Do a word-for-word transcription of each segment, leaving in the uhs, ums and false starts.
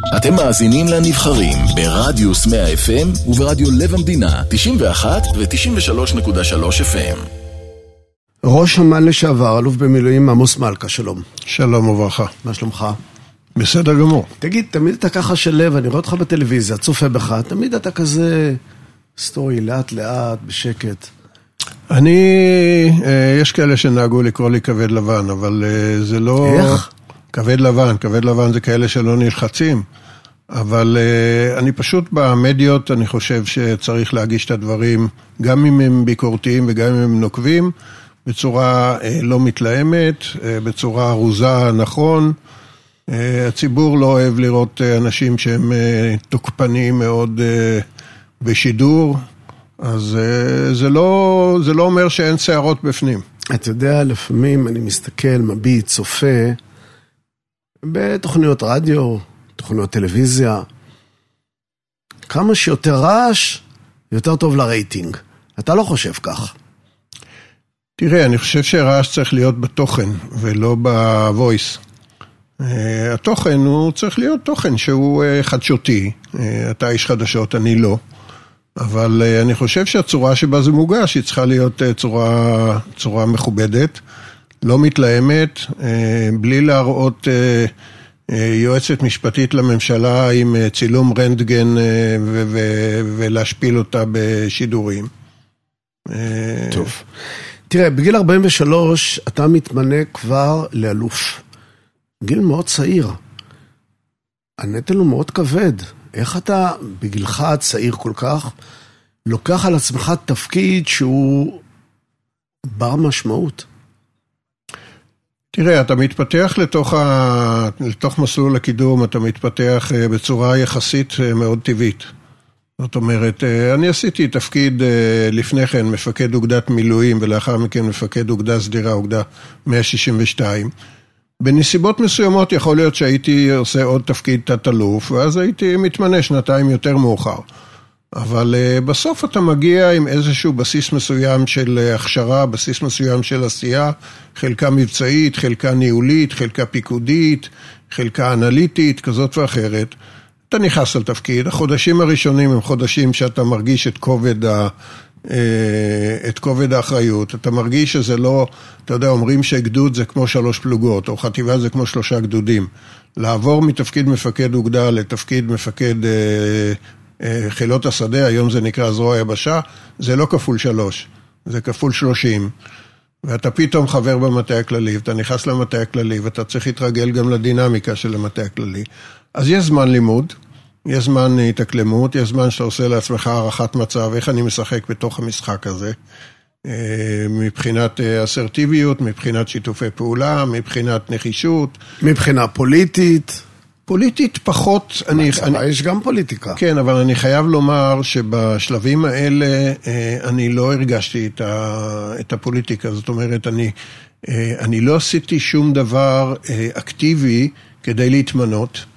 אתם מאזינים לנבחרים ברדיוס מאה אף אם וברדיו לב המדינה תשעים ואחת ו-תשעים ושלוש נקודה שלוש אף אם. ראש אמ"ן לשעבר, אלוף במילואים עמוס מלכה, שלום. שלום וברכה. מה שלומך? בסדר גמור. תגיד, תמיד אתה ככה של לב, אני רואה אותך בטלוויזיה, צופה בך, תמיד אתה כזה סטורי, לאט לאט, בשקט. אני, יש כאלה שנהגו לקרוא לי כבד לבן, אבל זה לא... איך? כבד לבן, כבד לבן זה כאלה שלא נלחצים, אבל אני פשוט במדיות, אני חושב שצריך להגיש את הדברים, גם אם הם ביקורתיים וגם אם הם נוקבים, בצורה לא מתלהמת, בצורה ארוזה, נכון. הציבור לא אוהב לראות אנשים שהם תוקפניים מאוד בשידור, אז זה לא, זה לא אומר שאין שערות בפנים. אתה יודע, לפעמים אני מסתכל, מביט, צופה, בתוכניות רדיו, תוכניות טלוויזיה, כמה שיותר רעש, יותר טוב לרייטינג. אתה לא חושב כך? תראה, אני חושב שרעש צריך להיות בתוכן, ולא בוויס. התוכן הוא צריך להיות תוכן שהוא חדשותי. אתה איש חדשות, אני לא. אבל אני חושב שהצורה שבה זה מוגש, היא צריכה להיות צורה, צורה מכובדת, לא מתלהמת, בלי להראות יועצת משפטית לממשלה עם צילום רנטגן ולהשפיל אותה בשידורים. טוב. תראה, בגיל ארבעים ושלוש אתה מתמנה כבר לאלוף. גיל מאוד צעיר. הנטל הוא מאוד כבד. איך אתה, בגילך צעיר כל כך, לוקח על עצמך תפקיד שהוא בר משמעות? תראה, אתה מתפתח לתוך, ה... לתוך מסלול הקידום, אתה מתפתח בצורה יחסית מאוד טבעית. זאת אומרת, אני עשיתי תפקיד לפני כן, מפקד אוגדת מילואים, ולאחר מכן מפקד אוגדה סדירה, אוגדה מאה שישים ושתיים. בנסיבות מסוימות יכול להיות שהייתי עושה עוד תפקיד תת-אלוף, ואז הייתי מתמנה שנתיים יותר מאוחר. אבל בסוף אתה מגיע עם איזשהו בסיס מסוים של הכשרה, בסיס מסוים של עשייה, חלקה מבצעית, חלקה ניהולית, חלקה פיקודית, חלקה אנליטית, כזאת ואחרת. אתה נכנס על תפקיד, החודשים הראשונים הם חודשים שאתה מרגיש את כובד ה... את כובד האחריות, אתה מרגיש שזה לא, אתה יודע, אומרים שגדוד זה כמו שלוש פלוגות, או חטיבה זה כמו שלושה גדודים. לעבור מתפקיד מפקד אוגדה לתפקיד מפקד אה, אה, חילות השדה, היום זה נקרא זרוע יבשה, זה לא כפול שלוש, זה כפול שלושים. ואתה פתאום חבר במטה הכללי, ואתה נכנס למטה הכללי, ואתה צריך להתרגל גם לדינמיקה של המטה הכללי. אז יש זמן לימוד, יש זמן התאקלמות, יש זמן שאתה עושה לעצמך הערכת מצב, איך אני משחק בתוך המשחק הזה, מבחינת אסרטיביות, מבחינת שיתופי פעולה, מבחינת נחישות. מבחינה פוליטית. פוליטית פחות. אני, אני, יש גם פוליטיקה. כן, אבל אני חייב לומר שבשלבים האלה אני לא הרגשתי את, ה, את הפוליטיקה, זאת אומרת, אני, אני לא עשיתי שום דבר אקטיבי כדי להתמנות.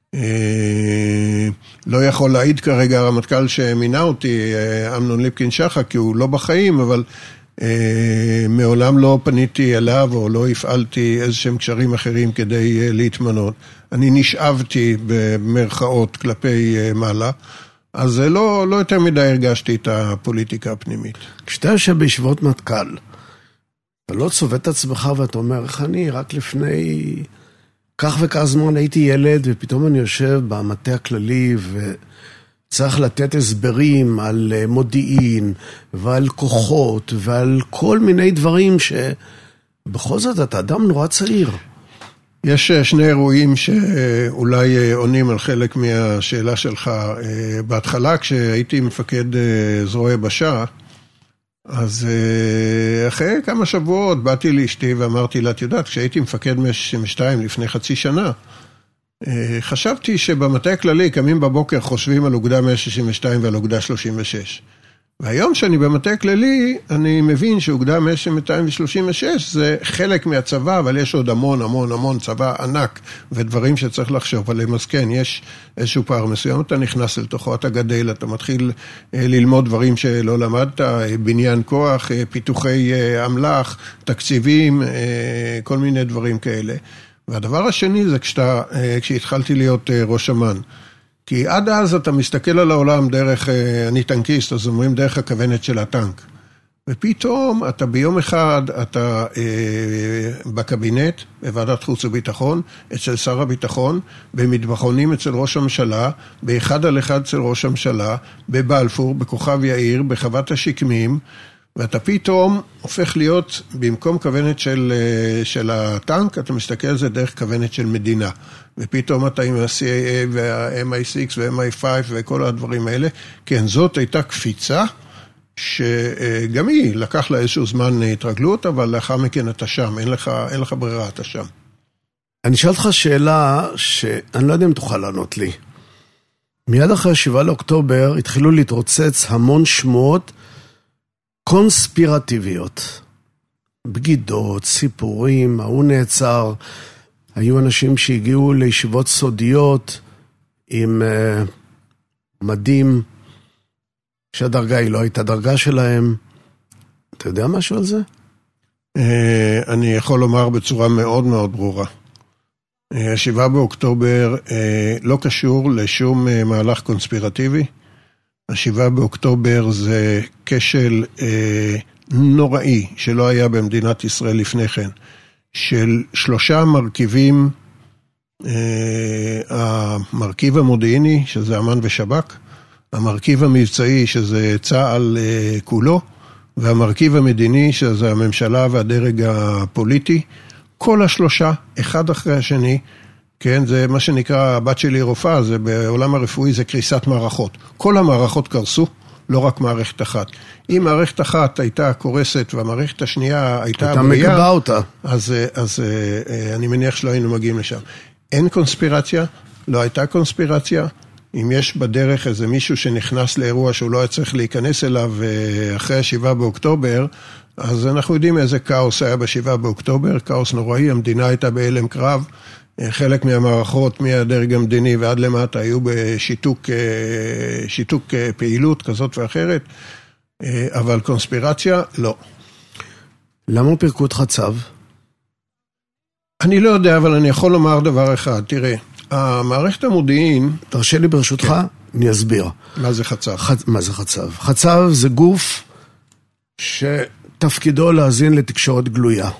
לא יכול להעיד כרגע הרמטכ"ל שמינה אותי, אמנון ליפקין שחק, כי הוא לא בחיים, אבל מעולם לא פניתי אליו או לא הפעלתי איזשהם קשרים אחרים כדי להתמנות. אני נשאבתי במרכאות כלפי מעלה, אז לא, לא יותר מדי הרגשתי את הפוליטיקה הפנימית. כשאתה יושב בישיבות מטכ"ל, אתה לא צובט את עצמך ואתה אומר, איך אני רק לפני... כך וכך זמן הייתי ילד, ופתאום אני יושב במטה הכללי, וצריך לתת הסברים על מודיעין, ועל כוחות, ועל כל מיני דברים שבכל זאת אתה אדם נורא צעיר. יש שני אירועים שאולי עונים על חלק מהשאלה שלך. בהתחלה, כשהייתי מפקד זרוע יבשה, אז אחרי כמה שבועות באתי לאשתי ואמרתי לה, את יודעת, כשהייתי מפקד מאה שישים ושתיים לפני חצי שנה, חשבתי שבמטה הכללי קמים בבוקר חושבים על אוגדה מאה שישים ושתיים ועל אוגדה שלושים ושש. והיום שאני במטה הכללי, אני מבין שאוגדה מאה שישים ושתיים ושש זה חלק מהצבא, אבל יש עוד המון המון המון צבא ענק ודברים שצריך לחשוב עליהם. אז כן, יש איזשהו פער מסוים, אתה נכנס לתוכו, אתה גדל, אתה מתחיל ללמוד דברים שלא למדת, בניין כוח, פיתוחי אמל"ח, תקציבים, כל מיני דברים כאלה. והדבר השני זה כשאתה, כשהתחלתי להיות ראש אמ"ן. כי עד אז אתה מסתכל על העולם דרך, אני טנקיסט, אז אומרים דרך הכוונת של הטנק. ופתאום אתה ביום אחד, אתה אה, בקבינט, בוועדת חוץ וביטחון, אצל שר הביטחון, במטבחונים אצל ראש הממשלה, באחד על אחד אצל ראש הממשלה, בבלפור, בכוכב יאיר, בחוות השקמים, ואתה פתאום הופך להיות, במקום כוונת של, של הטנק, אתה מסתכל על זה דרך כוונת של מדינה. ופתאום אתה עם ה-סי איי איי וה-אם איי סיקס וה-אם איי פייב וכל הדברים האלה. כן, זאת הייתה קפיצה, שגם היא לקח לה איזשהו זמן התרגלות, אבל לאחר מכן אתה שם, אין לך, אין לך ברירה, אתה שם. אני אשאל אותך שאלה שאני לא יודע אם תוכל לענות לי. מיד אחרי השבעה לאוקטובר התחילו להתרוצץ המון שמועות קונספירטיביות. בגידות, סיפורים, ההוא נעצר. היו אנשים שהגיעו לישיבות סודיות עם uh, מדים, שהדרגה היא לא הייתה דרגה שלהם. אתה יודע משהו על זה? אני יכול לומר בצורה מאוד מאוד ברורה. השבעה באוקטובר לא קשור לשום מהלך קונספירטיבי. השבעה באוקטובר זה כשל נוראי שלא היה במדינת ישראל לפני כן, של שלושה מרכיבים, המרכיב המודיעיני, שזה אמ"ן ושב"כ, המרכיב המבצעי, שזה צה"ל כולו, והמרכיב המדיני, שזה הממשלה והדרג הפוליטי, כל השלושה, אחד אחרי השני, כן, זה מה שנקרא, הבת שלי רופאה, זה בעולם הרפואי, זה קריסת מערכות. כל המערכות קרסו, לא רק מערכת אחת. אם מערכת אחת הייתה קורסת, והמערכת השנייה הייתה אתה מקבע אותה. אז, אז אני מניח שלא היינו מגיעים לשם. אין קונספירציה, לא הייתה קונספירציה, אם יש בדרך איזה מישהו שנכנס לאירוע שהוא לא היה צריך להיכנס אליו אחרי השבעה באוקטובר, אז אנחנו יודעים איזה כאוס היה בשבעה באוקטובר, כאוס נוראי, המדינה הייתה בהלם קרב, חלק מהמערכות, מהדרג המדיני ועד למטה, היו בשיתוק שיתוק פעילות כזאת ואחרת, אבל קונספירציה, לא. למה פירקו את חצב? אני לא יודע, אבל אני יכול לומר דבר אחד, תראה, המערכת המודיעין... תרשה לי ברשותך, כן. אני אסביר. מה זה חצב? ח... מה זה חצב? חצב זה גוף שתפקידו להזין לתקשורת גלויה.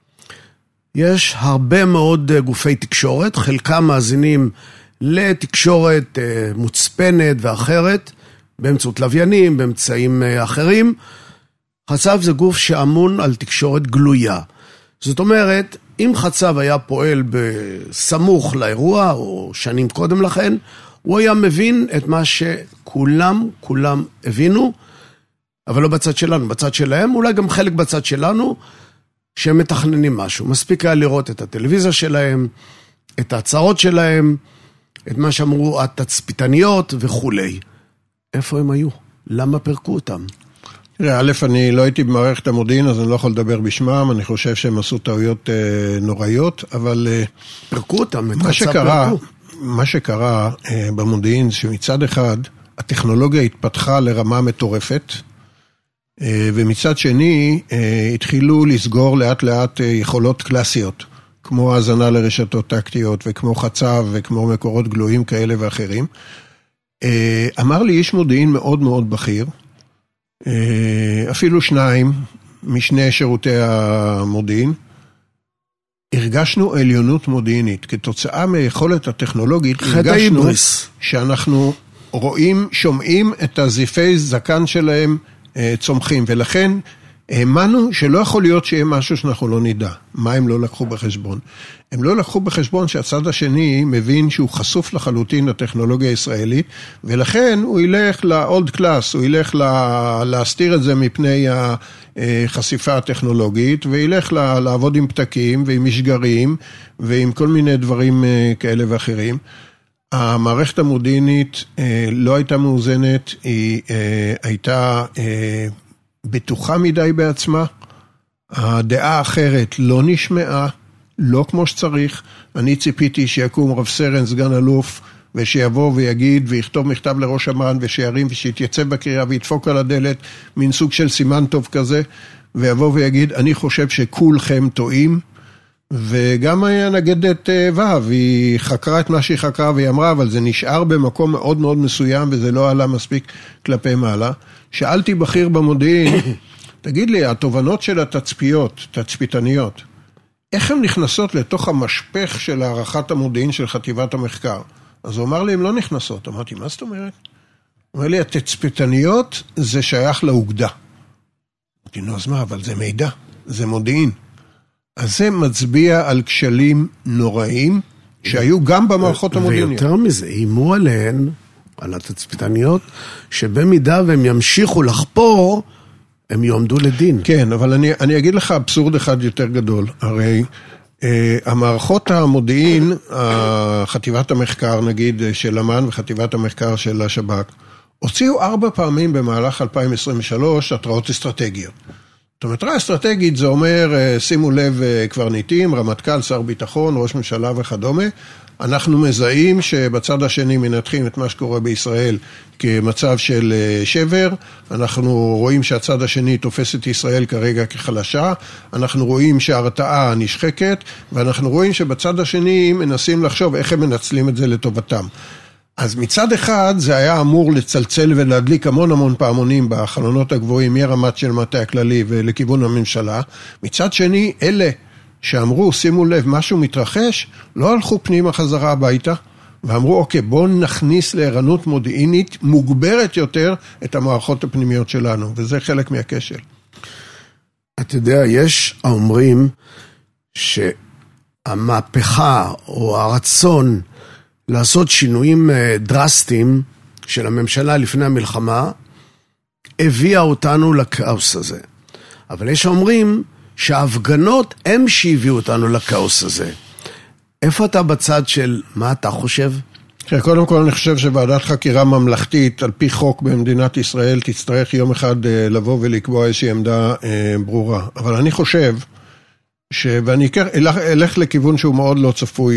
יש הרבה מאוד גופי תקשורת, חלקם מאזינים לתקשורת מוצפנת ואחרת, באמצעות לוויינים, באמצעים אחרים. חצב זה גוף שאמון על תקשורת גלויה. זאת אומרת, אם חצב היה פועל בסמוך לאירוע, או שנים קודם לכן, הוא היה מבין את מה שכולם, כולם הבינו, אבל לא בצד שלנו, בצד שלהם, אולי גם חלק בצד שלנו, שהם מתכננים משהו. מספיק היה לראות את הטלוויזיה שלהם, את ההצהרות שלהם, את מה שאמרו התצפיתניות וכו'. איפה הם היו? למה פרקו אותם? תראה, א', אני לא הייתי במערכת המודיעין, אז אני לא יכול לדבר בשמם, אני חושב שהם עשו טעויות אה, נוראיות, אבל... אה, פרקו אותם, מה שקרה, פרקו. מה שקרה אה, במודיעין, שמצד אחד, הטכנולוגיה התפתחה לרמה מטורפת, אה, ומצד שני, אה, התחילו לסגור לאט לאט אה, יכולות קלאסיות, כמו האזנה לרשתות טקטיות, וכמו חצב, וכמו מקורות גלויים כאלה ואחרים. אה, אמר לי איש מודיעין מאוד מאוד בכיר, אפילו שניים משני שירותי המודיעין, הרגשנו עליונות מודיעינית, כתוצאה מיכולת הטכנולוגית, הרגשנו שאנחנו רואים, שומעים את הזיפי זקן שלהם צומחים, ולכן האמנו שלא יכול להיות שיהיה משהו שאנחנו לא נדע. מה הם לא לקחו בחשבון? הם לא לקחו בחשבון שהצד השני מבין שהוא חשוף לחלוטין לטכנולוגיה הישראלית, ולכן הוא ילך ל-old class, הוא ילך לה, להסתיר את זה מפני החשיפה הטכנולוגית, וילך לה, לעבוד עם פתקים ועם משגרים, ועם כל מיני דברים כאלה ואחרים. המערכת המודיעינית לא הייתה מאוזנת, היא הייתה בטוחה מדי בעצמה, הדעה האחרת לא נשמעה, לא כמו שצריך. אני ציפיתי שיקום רב סרן סגן אלוף, ושיבוא ויגיד ויכתוב מכתב לראש אמ"ן, ושירים ושיתייצב בקריאה וידפוק על הדלת, מין סוג של סימן טוב כזה, ויבוא ויגיד, אני חושב שכולכם טועים, וגם הנגדת וו, היא חקרה את מה שהיא חקרה והיא אמרה, אבל זה נשאר במקום מאוד מאוד מסוים וזה לא עלה מספיק כלפי מעלה. שאלתי בכיר במודיעין, תגיד לי, התובנות של התצפיות, תצפיתניות, איך הן נכנסות לתוך המשפך של הערכת המודיעין של חטיבת המחקר? אז הוא אמר לי, הן לא נכנסות. אמרתי, מה זאת אומרת? הוא אומר לי, התצפיתניות זה שייך לאוגדה. אמרתי, נו, אז מה, אבל זה מידע, זה מודיעין. אז זה מצביע על כשלים נוראים, שהיו גם במערכות המודיעיניות. ויותר מזה, אימו עליהן, על התצפיתניות, שבמידה והם ימשיכו לחפור, הם יועמדו לדין. כן, אבל אני, אני אגיד לך אבסורד אחד יותר גדול. הרי אה, המערכות המודיעין, חטיבת המחקר נגיד של אמ"ן וחטיבת המחקר של השב"כ, הוציאו ארבע פעמים במהלך אלפיים עשרים ושלוש התראות אסטרטגיות. זאת אומרת, התראה אסטרטגית זה אומר, שימו לב קברניטים, רמטכ"ל, שר ביטחון, ראש ממשלה וכדומה, אנחנו מזהים שבצד השני מנתחים את מה שקורה בישראל כמצב של שבר, אנחנו רואים שהצד השני תופס את ישראל כרגע כחלשה, אנחנו רואים שההרתעה נשחקת, ואנחנו רואים שבצד השני מנסים לחשוב איך הם מנצלים את זה לטובתם. אז מצד אחד זה היה אמור לצלצל ולהדליק המון המון פעמונים בחלונות הגבוהים מרמת של מטה הכללי ולכיוון הממשלה, מצד שני אלה שאמרו, שימו לב, משהו מתרחש, לא הלכו פנימה חזרה הביתה, ואמרו, אוקיי, בואו נכניס לערנות מודיעינית מוגברת יותר את המערכות הפנימיות שלנו, וזה חלק מהכשל. אתה יודע, יש אומרים שהמהפכה או הרצון לעשות שינויים דרסטיים של הממשלה לפני המלחמה, הביאה אותנו לכאוס הזה. אבל יש אומרים שההפגנות הם שהביאו אותנו לכאוס הזה. איפה אתה בצד של מה אתה חושב? קודם כל אני חושב שוועדת חקירה ממלכתית על פי חוק במדינת ישראל תצטרך יום אחד לבוא ולקבוע איזושהי עמדה ברורה. אבל אני חושב ש... ואני אלך, אלך לכיוון שהוא מאוד לא צפוי,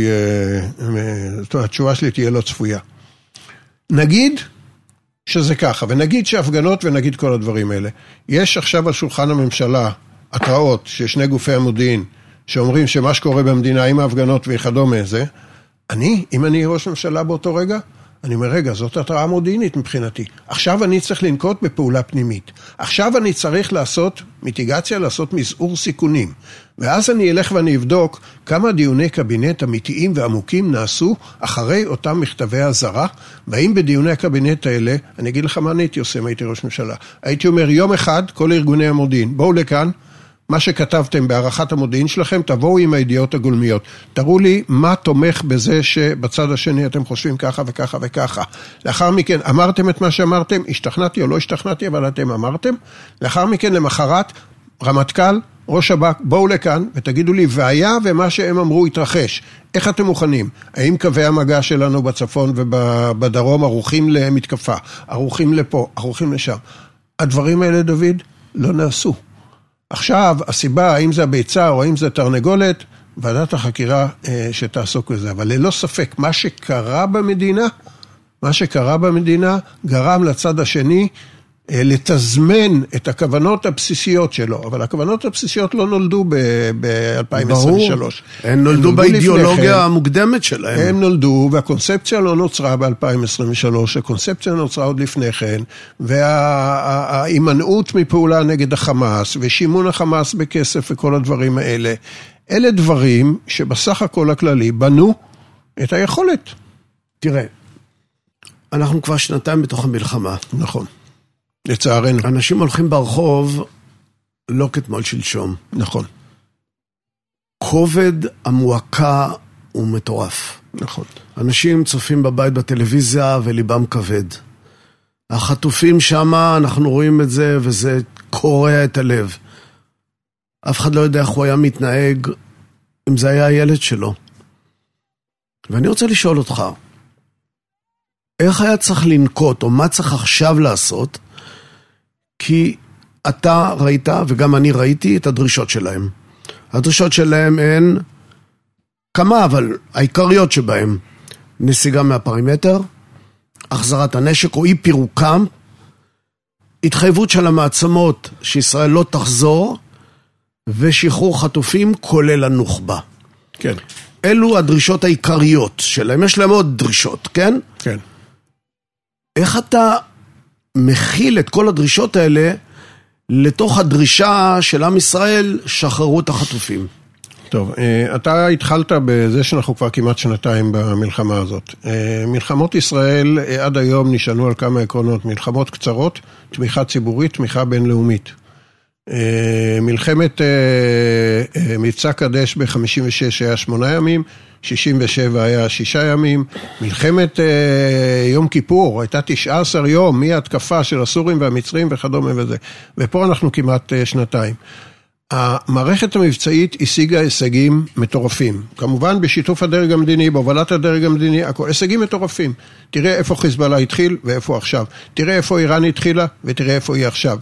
התשובה שלי תהיה לא צפויה. נגיד שזה ככה, ונגיד שהפגנות ונגיד כל הדברים האלה. יש עכשיו על שולחן הממשלה התראות ששני גופי המודיעין שאומרים שמה שקורה במדינה עם ההפגנות וכדומה זה, אני, אם אני ראש ממשלה באותו רגע, אני אומר, רגע, זאת התראה מודיעינית מבחינתי. עכשיו אני צריך לנקוט בפעולה פנימית. עכשיו אני צריך לעשות מיטיגציה, לעשות מזעור סיכונים. ואז אני אלך ואני אבדוק כמה דיוני קבינט אמיתיים ועמוקים נעשו אחרי אותם מכתבי הזרה, והאם בדיוני הקבינט האלה, אני אגיד לך מה אני הייתי עושה אם הייתי ראש ממשלה. הייתי אומר, יום אחד, כל ארגוני המודיעין, בואו לכאן, מה שכתבתם בערכת המודיעין שלכם, תבואו עם הידיעות הגולמיות. תראו לי מה תומך בזה שבצד השני אתם חושבים ככה וככה וככה. לאחר מכן, אמרתם את מה שאמרתם, השתכנעתי או לא השתכנעתי, אבל אתם אמרתם. לאחר מכן, למחרת, רמטכ"ל, ראש שב"כ, בואו לכאן ותגידו לי, והיה ומה שהם אמרו התרחש. איך אתם מוכנים? האם קווי המגע שלנו בצפון ובדרום ערוכים למתקפה, ערוכים לפה, ערוכים לשם? הדברים האלה, דוד, לא נעשו. עכשיו, הסיבה, האם זה הביצה או האם זה תרנגולת, ועדת החקירה אה, שתעסוק בזה. אבל ללא ספק, מה שקרה במדינה, מה שקרה במדינה, גרם לצד השני אה, לתזמן את הכוונות הבסיסיות שלו. אבל הכוונות הבסיסיות לא נולדו ב-אלפיים עשרים ושלוש. ברור, הם נולדו באידיאולוגיה המוקדמת שלהם. הם נולדו, והקונספציה לא נוצרה ב-אלפיים עשרים ושלוש, הקונספציה נוצרה עוד לפני כן, וההימנעות מפעולה נגד החמאס, ושימון החמאס בכסף וכל הדברים האלה, אלה דברים שבסך הכל הכללי בנו את היכולת. תראה, אנחנו כבר שנתיים בתוך המלחמה. נכון. לצערנו. אנשים הולכים ברחוב לא כתמול שלשום. נכון. כובד המועקה הוא מטורף. נכון. אנשים צופים בבית בטלוויזיה וליבם כבד. החטופים שם, אנחנו רואים את זה וזה קורע את הלב. אף אחד לא יודע איך הוא היה מתנהג אם זה היה הילד שלו. ואני רוצה לשאול אותך, איך היה צריך לנקוט או מה צריך עכשיו לעשות, כי אתה ראית וגם אני ראיתי את הדרישות שלהם. הדרישות שלהם הן כמה, אבל העיקריות שבהם, נסיגה מהפרימטר, החזרת הנשק או אי פירוקם, התחייבות של המעצמות שישראל לא תחזור, ושחרור חטופים כולל הנוח'בה. כן. אלו הדרישות העיקריות שלהם, יש להם עוד דרישות, כן? כן. איך אתה מכיל את כל הדרישות האלה לתוך הדרישה של עם ישראל, שחררו את החטופים? טוב, אתה התחלת בזה שאנחנו כבר כמעט שנתיים במלחמה הזאת. מלחמות ישראל עד היום נשענו על כמה עקרונות, מלחמות קצרות, תמיכה ציבורית, תמיכה בינלאומית. מלחמת מבצע קדש ב-חמישים ושש היה שמונה ימים, שישים ושבע היה שישה ימים, מלחמת יום כיפור הייתה תשעה עשר יום, מהתקפה של הסורים והמצרים וכדומה וזה, ופה אנחנו כמעט שנתיים. המערכת המבצעית השיגה הישגים מטורפים, כמובן בשיתוף הדרג המדיני, בהובלת הדרג המדיני, הישגים מטורפים. תראה איפה חיזבאללה התחיל ואיפה עכשיו, תראה איפה איראן התחילה ותראה איפה היא עכשיו.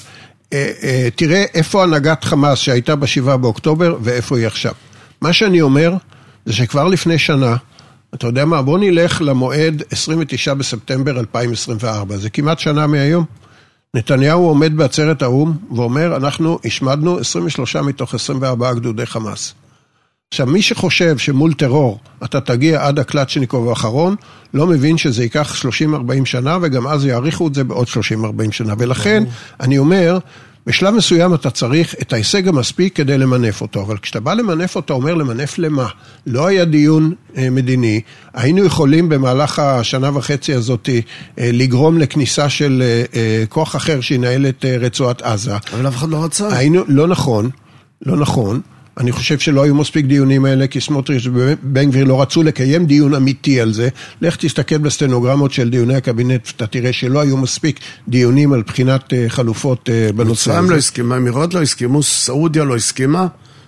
תראה איפה הנהגת חמאס שהייתה בשבעה באוקטובר ואיפה היא עכשיו. מה שאני אומר זה שכבר לפני שנה, אתה יודע מה, בוא נלך למועד עשרים ותשעה בספטמבר אלפיים עשרים וארבע, זה כמעט שנה מהיום. נתניהו עומד בעצרת האו"ם ואומר, אנחנו השמדנו עשרים ושלושה מתוך עשרים וארבעה גדודי חמאס. עכשיו, מי שחושב שמול טרור אתה תגיע עד הקלצ'ניקוב האחרון, לא מבין שזה ייקח שלושים ארבעים שנה, וגם אז יעריכו את זה בעוד שלושים ארבעים שנה. ולכן, אני אומר, בשלב מסוים אתה צריך את ההישג המספיק כדי למנף אותו, אבל כשאתה בא למנף אותו, אומר למנף למה? לא היה דיון אה, מדיני, היינו יכולים במהלך השנה וחצי הזאת אה, לגרום לכניסה של אה, אה, כוח אחר שינהל את אה, רצועת עזה. אבל אף אחד לא רצה. היינו, לא נכון, לא נכון. אני חושב שלא היו מספיק דיונים האלה, כי סמוטריץ' ובן גביר לא רצו לקיים דיון אמיתי על זה. לך תסתכל בסטנוגרמות של דיוני הקבינט, אתה תראה שלא היו מספיק דיונים על בחינת חלופות בנושא הזה. מצרים לא הסכימה, אמירות לא הסכימו, סעודיה לא הסכימה,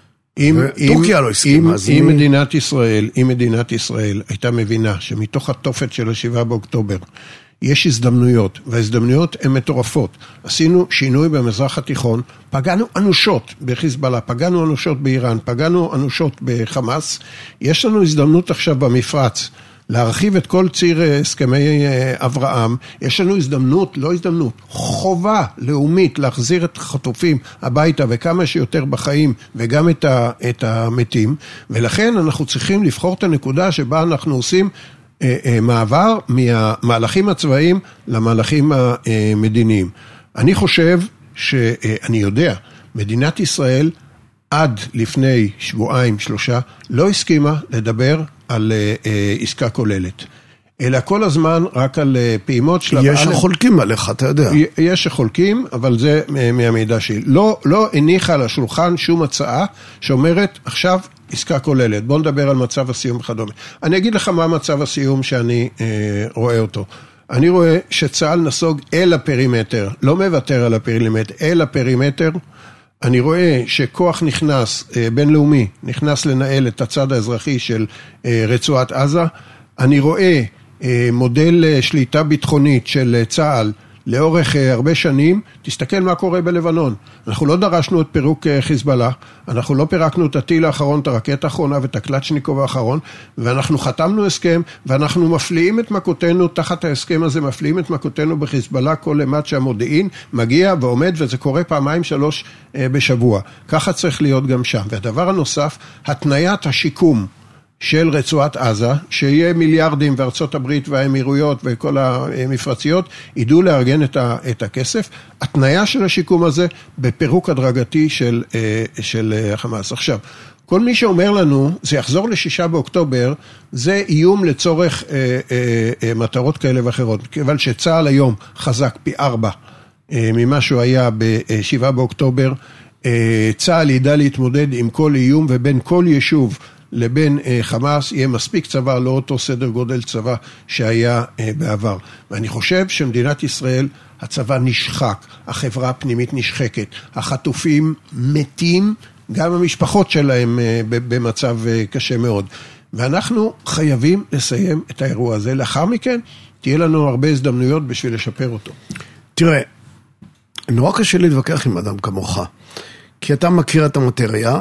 טורקיה לא הסכימה. אם מדינת ישראל, אם מדינת ישראל הייתה מבינה שמתוך התופת של השבעה באוקטובר, יש הזדמנויות, וההזדמנויות הן מטורפות. עשינו שינוי במזרח התיכון, פגענו אנושות בחיזבאללה, פגענו אנושות באיראן, פגענו אנושות בחמאס. יש לנו הזדמנות עכשיו במפרץ להרחיב את כל ציר הסכמי אברהם. יש לנו הזדמנות, לא הזדמנות, חובה לאומית להחזיר את החטופים הביתה וכמה שיותר בחיים וגם את, ה, את המתים. ולכן אנחנו צריכים לבחור את הנקודה שבה אנחנו עושים מעבר מהמהלכים הצבאיים למהלכים המדיניים. אני חושב שאני יודע, מדינת ישראל עד לפני שבועיים, שלושה, לא הסכימה לדבר על עסקה כוללת. אלא כל הזמן רק על פעימות שלב א'. יש שחולקים עליך, אתה יודע. יש שחולקים, אבל זה מהמידע שלי. לא, לא הניחה על השולחן שום הצעה שאומרת, עכשיו עסקה כוללת. בוא נדבר על מצב הסיום וכדומה. אני אגיד לך מה מצב הסיום שאני אה, רואה אותו. אני רואה שצה"ל נסוג אל הפרימטר, לא מוותר על הפרימטר, אל הפרימטר. אני רואה שכוח נכנס, אה, בינלאומי, נכנס לנהל את הצד האזרחי של אה, רצועת עזה. אני רואה אה, מודל אה, שליטה ביטחונית של אה, צה"ל, לאורך הרבה שנים, תסתכל מה קורה בלבנון. אנחנו לא דרשנו את פירוק חיזבאללה, אנחנו לא פירקנו את הטיל האחרון, את הרקטה האחרונה ואת הקלצ'ניקוב האחרון, ואנחנו חתמנו הסכם, ואנחנו מפליאים את מכותנו, תחת ההסכם הזה מפליאים את מכותנו בחיזבאללה, כל למד שהמודיעין מגיע ועומד, וזה קורה פעמיים שלוש בשבוע. ככה צריך להיות גם שם. והדבר הנוסף, התניית השיקום, של רצועת עזה, שיהיה מיליארדים וארצות הברית והאמירויות וכל המפרציות, ידעו לארגן את הכסף. התניה של השיקום הזה בפירוק הדרגתי של, של חמאס. עכשיו, כל מי שאומר לנו, זה יחזור לשישה באוקטובר, זה איום לצורך אה, אה, מטרות כאלה ואחרות. כיוון שצה"ל היום חזק פי ארבע אה, ממה שהוא היה בשבעה באוקטובר, אה, צה"ל ידע להתמודד עם כל איום ובין כל יישוב, לבין חמאס יהיה מספיק צבא, לא אותו סדר גודל צבא שהיה בעבר. ואני חושב שמדינת ישראל, הצבא נשחק, החברה הפנימית נשחקת, החטופים מתים, גם המשפחות שלהם במצב קשה מאוד. ואנחנו חייבים לסיים את האירוע הזה. לאחר מכן, תהיה לנו הרבה הזדמנויות בשביל לשפר אותו. תראה, נורא קשה להתווכח עם אדם כמוך, כי אתה מכיר את המטריה,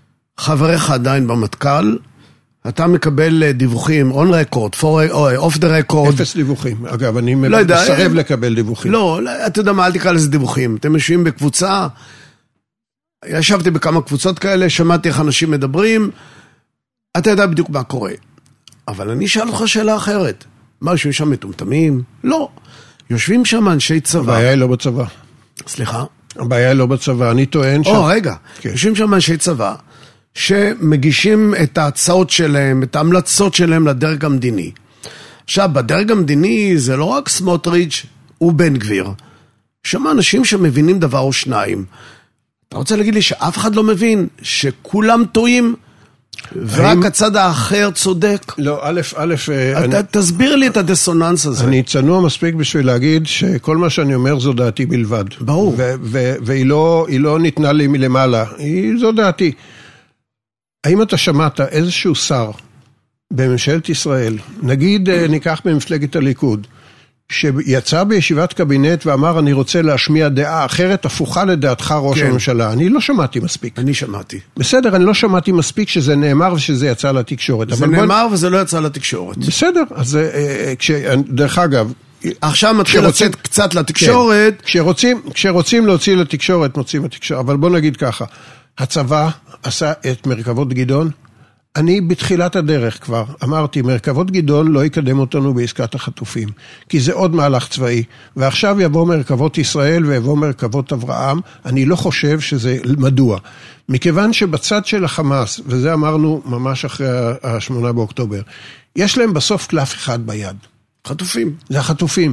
חבריך עדיין במטכ"ל, אתה מקבל דיווחים on record, off the record. אפס דיווחים. אגב, אני מסרב לקבל דיווחים. לא, אתה יודע מה, אל תקרא לזה דיווחים. אתם יושבים בקבוצה, ישבתי בכמה קבוצות כאלה, שמעתי איך אנשים מדברים, אתה יודע בדיוק מה קורה. אבל אני אשאל אותך שאלה אחרת. מה, יושבים שם מטומטמים? לא. יושבים שם אנשי צבא. הבעיה היא לא בצבא. סליחה? הבעיה היא לא בצבא, אני טוען או, רגע. יושבים שם אנשי צבא, שמגישים את ההצעות שלהם, את ההמלצות שלהם לדרג המדיני. עכשיו, בדרג המדיני זה לא רק סמוטריץ' ובן גביר. שם אנשים שמבינים דבר או שניים. אתה רוצה להגיד לי שאף אחד לא מבין, שכולם טועים, ורק הצד האחר צודק? לא, א', א', תסביר לי את הדיסוננס הזה. אני צנוע מספיק בשביל להגיד שכל מה שאני אומר זו דעתי בלבד. ברור. והיא לא ניתנה לי מלמעלה, זו דעתי. האם אתה שמעת איזשהו שר בממשלת ישראל, נגיד ניקח במפלגת הליכוד, שיצא בישיבת קבינט ואמר אני רוצה להשמיע דעה אחרת, הפוכה לדעתך ראש הממשלה? אני לא שמעתי מספיק. אני שמעתי. בסדר, אני לא שמעתי מספיק שזה נאמר ושזה יצא לתקשורת. זה נאמר וזה לא יצא לתקשורת. בסדר, אז דרך אגב, עכשיו מתחיל לצאת קצת לתקשורת. כשרוצים להוציא לתקשורת, מוצאים לתקשורת. אבל בוא נגיד ככה, הצבא עשה את מרכבות גדעון, אני בתחילת הדרך כבר אמרתי, מרכבות גדעון לא יקדם אותנו בעסקת החטופים, כי זה עוד מהלך צבאי, ועכשיו יבוא מרכבות ישראל ויבוא מרכבות אברהם, אני לא חושב שזה מדוע. מכיוון שבצד של החמאס, וזה אמרנו ממש אחרי השמונה באוקטובר, יש להם בסוף קלף אחד ביד. חטופים. זה החטופים.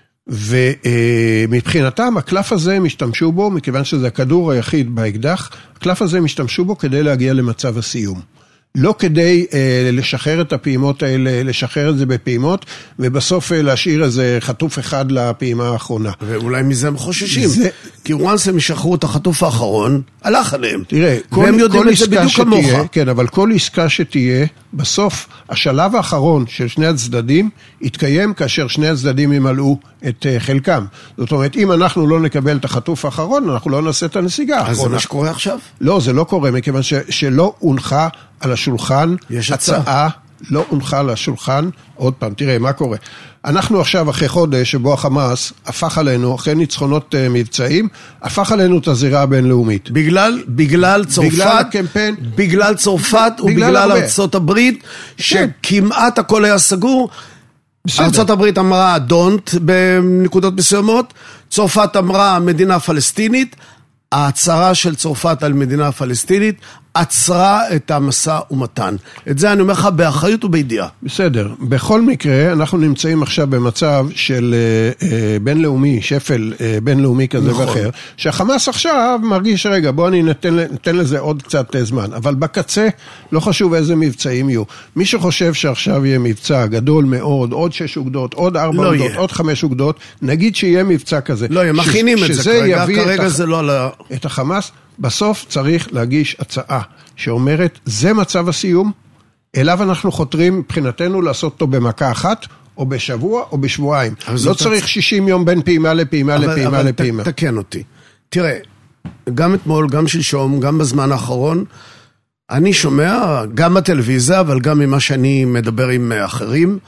ומבחינתם הקלף הזה הם השתמשו בו, מכיוון שזה הכדור היחיד באקדח, הקלף הזה הם השתמשו בו כדי להגיע למצב הסיום. לא כדי אה, לשחרר את הפעימות האלה, לשחרר את זה בפעימות, ובסוף אה, להשאיר איזה חטוף אחד לפעימה האחרונה. ואולי מזה הם חוששים. זה... כי וואנס הם ישחררו את החטוף האחרון, הלך עליהם. תראה, כל, והם יודעים כל את זה בדיוק שתהיה, כמוך. כן, אבל כל עסקה שתהיה, בסוף השלב האחרון של שני הצדדים, יתקיים כאשר שני הצדדים ימלאו את uh, חלקם. זאת אומרת, אם אנחנו לא נקבל את החטוף האחרון, אנחנו לא נעשה את הנסיגה האחרונה. אז זה מה שקורה עכשיו? לא, זה לא קורה, מכיוון ש, שלא הונחה על השולחן, הצעה לא הונחה על השולחן, עוד פעם, תראה, מה קורה? אנחנו עכשיו אחרי חודש שבו החמאס הפך עלינו, אחרי ניצחונות uh, מבצעים, הפך עלינו את הזירה הבינלאומית. בגלל, בגלל צרפת, בגלל הקמפיין, בגלל צרפת ובגלל הרבה. ארצות הברית, שכמעט הכל היה סגור. בסדר. ארצות הברית אמרה דונט בנקודות מסוימות, צרפת אמרה מדינה פלסטינית, ההצהרה של צרפת על מדינה פלסטינית עצרה את המסע ומתן. את זה אני אומר לך באחריות ובידיעה. בסדר. בכל מקרה, אנחנו נמצאים עכשיו במצב של אה, אה, בינלאומי, שפל אה, בינלאומי כזה נכון. ואחר, שהחמאס עכשיו מרגיש, רגע, בוא אני נתן, נתן לזה עוד קצת זמן. אבל בקצה, לא חשוב איזה מבצעים יהיו. מי שחושב שעכשיו יהיה מבצע גדול מאוד, עוד שש אוגדות, עוד ארבע לא אוגדות, יהיה. עוד חמש אוגדות, נגיד שיהיה מבצע כזה. לא, הם מכינים את זה כרגע, כרגע את זה לא על ה... את החמאס, בסוף צריך להגיש הצעה שאומרת, זה מצב הסיום, אליו אנחנו חותרים מבחינתנו לעשות אותו במכה אחת, או בשבוע או בשבועיים. לא צריך הצ... שישים יום בין פעימה לפעימה אבל, לפעימה אבל לפעימה. אבל תקן אותי. תראה, גם אתמול, גם שלשום, גם בזמן האחרון, אני שומע, גם בטלוויזיה, אבל גם ממה שאני מדבר עם אחרים,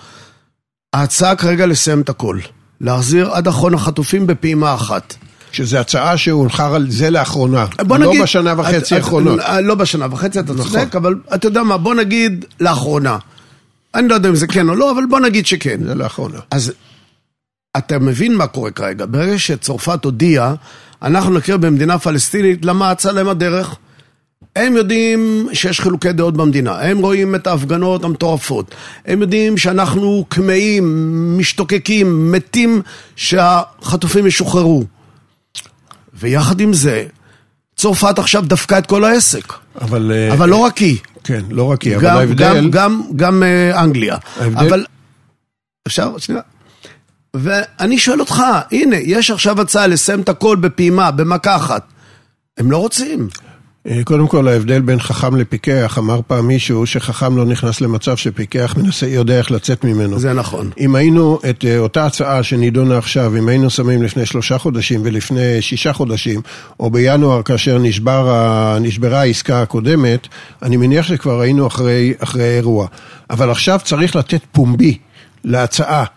ההצעה כרגע לסיים את הכל. להחזיר עד אחרון החטופים בפעימה אחת. שזה הצעה שהולכה על זה לאחרונה, לא נגיד, בשנה וחצי האחרונות. לא בשנה וחצי, אתה נכון. צודק, אבל אתה יודע מה, בוא נגיד לאחרונה. אני לא יודע אם זה כן או לא, אבל בוא נגיד שכן. זה לאחרונה. אז אתה מבין מה קורה כרגע. ברגע שצרפת הודיעה, אנחנו נכיר במדינה פלסטינית, למה אצה להם הדרך? הם יודעים שיש חילוקי דעות במדינה, הם רואים את ההפגנות המטורפות, הם יודעים שאנחנו כמאים, משתוקקים, מתים שהחטופים ישוחררו. ויחד עם זה, צרפת עכשיו דפקה את כל העסק. אבל, אבל לא רק היא. כן, לא רק היא, אבל גם, ההבדל... גם, גם, גם uh, אנגליה. ההבדל... אבל, אפשר? שנייה. ואני שואל אותך, הנה, יש עכשיו הצעה לסיים את הכל בפעימה, במכה אחת. הם לא רוצים. קודם כל, ההבדל בין חכם לפיקח, אמר פעם מישהו שחכם לא נכנס למצב שפיקח מנסה, יודע איך לצאת ממנו. זה נכון. אם היינו את אותה הצעה שנידונה עכשיו, אם היינו שמים לפני שלושה חודשים ולפני שישה חודשים, או בינואר כאשר נשבר, נשברה העסקה הקודמת, אני מניח שכבר היינו אחרי, אחרי אירוע. אבל עכשיו צריך לתת פומבי להצעה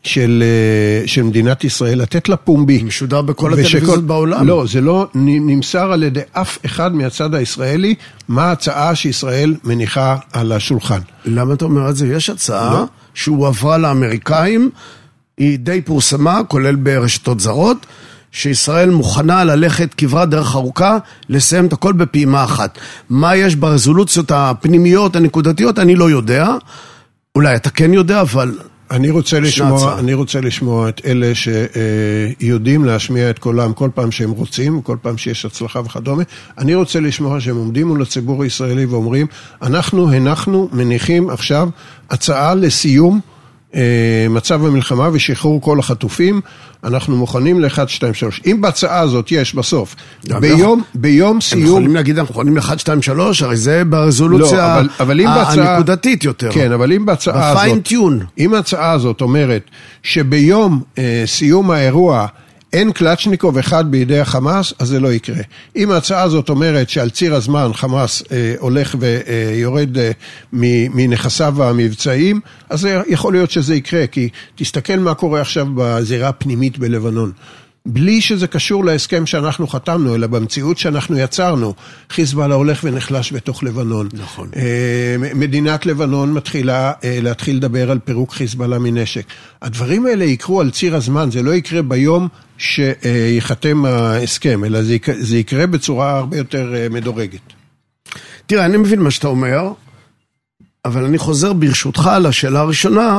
של, של מדינת ישראל, לתת לה פומבי. משודר בכל הטלוויזיות בעולם. לא, זה לא נמסר על ידי אף אחד מהצד הישראלי, מה ההצעה שישראל מניחה על השולחן. למה אתה אומר את זה? יש הצעה לא? שהוא עברה לאמריקאים, היא די פורסמה, כולל ברשתות זרות, שישראל מוכנה ללכת כברת דרך ארוכה, לסיים את הכל בפעימה אחת. מה יש ברזולוציות הפנימיות, הנקודתיות, אני לא יודע. אולי אתה כן יודע, אבל... אני רוצה לשמוע, אני רוצה לשמוע את אלה שיודעים להשמיע את קולם כל פעם שהם רוצים, כל פעם שיש הצלחה וכדומה. אני רוצה לשמוע שהם עומדים מול הציבור הישראלי ואומרים, אנחנו הנחנו, מניחים עכשיו הצעה לסיום מצב המלחמה ושחרור כל החטופים, אנחנו מוכנים ל-אחת, שתיים, שלוש. אם בהצעה הזאת יש בסוף, ביום, ביום סיום... הם יכולים להגיד, אנחנו מוכנים ל-אחת, שתיים, שלוש, הרי זה ברזולוציה הנקודתית יותר. כן, אבל אם בהצעה הזאת... אם ההצעה הזאת אומרת שביום סיום האירוע אין קלצ'ניקוב אחד בידי החמאס, אז זה לא יקרה. אם ההצעה הזאת אומרת שעל ציר הזמן חמאס אה, הולך ויורד אה, מנכסיו המבצעיים, אז זה יכול להיות שזה יקרה, כי תסתכל מה קורה עכשיו בזירה הפנימית בלבנון. בלי שזה קשור להסכם שאנחנו חתמנו, אלא במציאות שאנחנו יצרנו, חיזבאללה הולך ונחלש בתוך לבנון. נכון. מדינת לבנון מתחילה להתחיל לדבר על פירוק חיזבאללה מנשק. הדברים האלה יקרו על ציר הזמן, זה לא יקרה ביום שיחתם ההסכם, אלא זה יקרה בצורה הרבה יותר מדורגת. תראה, אני מבין מה שאתה אומר, אבל אני חוזר ברשותך לשאלה הראשונה.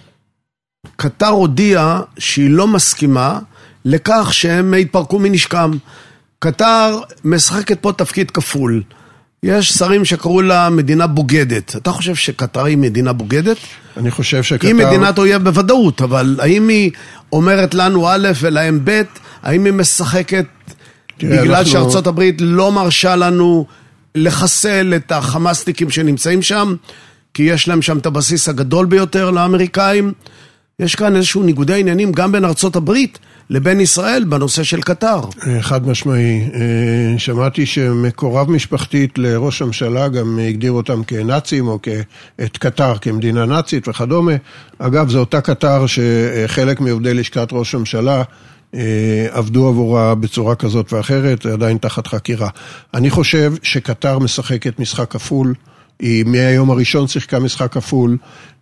קטר הודיעה שהיא לא מסכימה לכך שהם התפרקו מנשקם. קטר משחקת פה תפקיד כפול. יש שרים שקראו לה מדינה בוגדת. אתה חושב שקטר היא מדינה בוגדת? אני חושב שקטר... היא מדינת אויב בוודאות, אבל האם היא אומרת לנו א' ולהם ב', האם היא משחקת בגלל אנחנו... שארצות הברית לא מרשה לנו לחסל את החמאסניקים שנמצאים שם, כי יש להם שם את הבסיס הגדול ביותר לאמריקאים? יש כאן איזשהו ניגודי עניינים גם בין ארצות הברית לבין ישראל בנושא של קטר. חד משמעי. שמעתי שמקורב משפחתית לראש הממשלה גם הגדיר אותם כנאצים או את קטר כמדינה נאצית וכדומה. אגב, זו אותה קטר שחלק מעובדי לשכת ראש הממשלה עבדו עבורה בצורה כזאת ואחרת, עדיין תחת חקירה. אני חושב שקטר משחקת משחק כפול, היא מהיום הראשון שיחקה משחק כפול,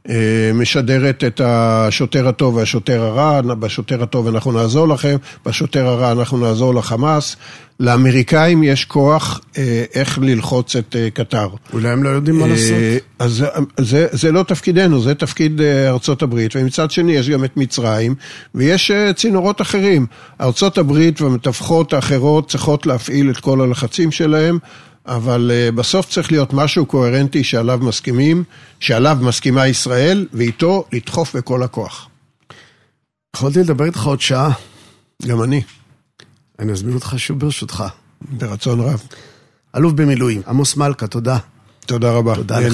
משדרת את השוטר הטוב והשוטר הרע, בשוטר הטוב אנחנו נעזור לכם, בשוטר הרע אנחנו נעזור לחמאס. לאמריקאים יש כוח איך ללחוץ את קטר. אולי הם לא יודעים מה לעשות. אז זה, זה לא תפקידנו, זה תפקיד ארצות הברית, ומצד שני יש גם את מצרים, ויש צינורות אחרים. ארצות הברית ומתווכות האחרות צריכות להפעיל את כל הלחצים שלהם, אבל בסוף צריך להיות משהו קוהרנטי שעליו מסכימים, שעליו מסכימה ישראל, ואיתו לדחוף בכל הכוח. יכולתי לדבר איתך עוד שעה. גם אני. אני אזמין אותך שוב ברשותך. ברצון רב. אלוף במילואים, עמוס מלכה, תודה. תודה רבה. תודה לך.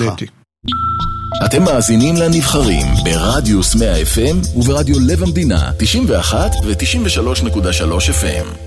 אתם מאזינים לנבחרים ברדיוס מאה אף אם וברדיו לב המדינה תשעים ואחת ו-תשעים ושלוש נקודה שלוש אף אם.